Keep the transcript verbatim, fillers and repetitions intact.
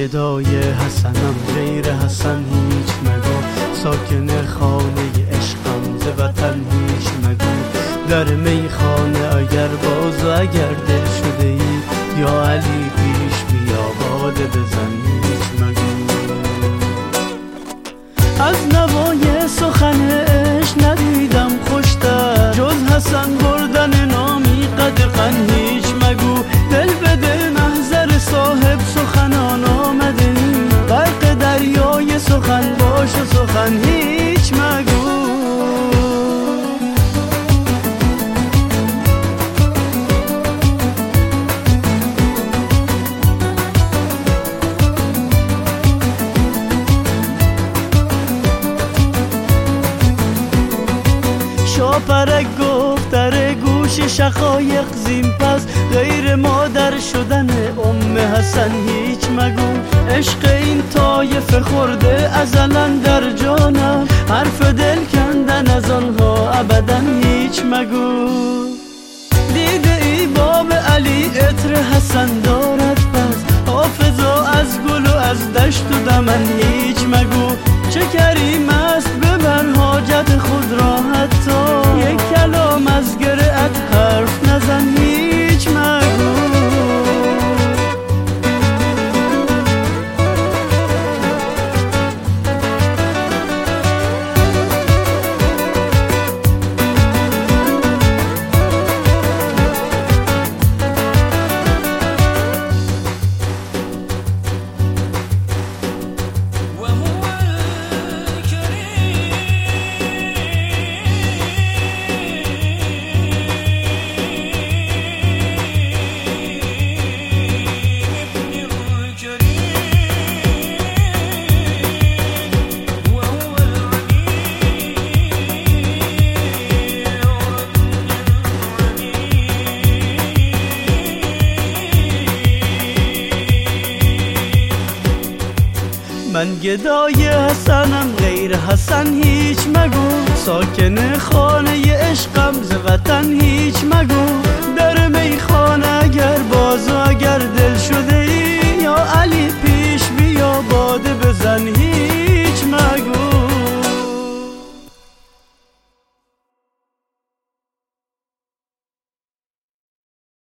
گدای حسنم غیر حسن هیچ مگو، ساکن خانه عشقم ز وطن هیچ مگو. در میخانه اگر باز و اگر دل شده ای، یا علی پیش بیا باده بزن هیچ مگو. از نوای سخن عشق ندیدم خوشتر، جز حسن بردن نامی قدغن هیچ مگو. دل بده محضر صاحب سخنان آمده ای، غرق دریای سخن باش و سخن هیچ مگو. شاپرک گفت در گوش شقایق زین پس، غیر مادر شدن ام حسن هیچ مگو. عشق این طایفه خورده ازلا در جانم، حرف دل کندن از آنها ابدا هیچ مگو. دیده ای باب علی عطر حسن دارد پس، حافظا از گل و از دشت و دمن هیچ مگو. چه کریم است ببر حاجت خود را، حتی یک کلام از گره‌ات حرف نزن هیچ مگو. من گدای حسنم غیر حسن هیچ مگو، ساکن خانه عشقم ز وطن هیچ مگو. در